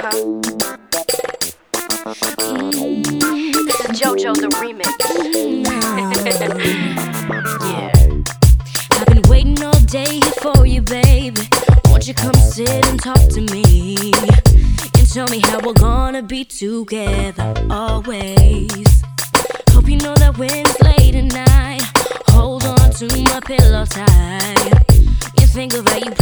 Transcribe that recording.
JoJo the remix. Yeah. I've been waiting all day for you, baby. Won't you come sit and talk to me and tell me how we're gonna be together always. Hope you know that when it's late at night, hold on to my pillow tight. You think of how you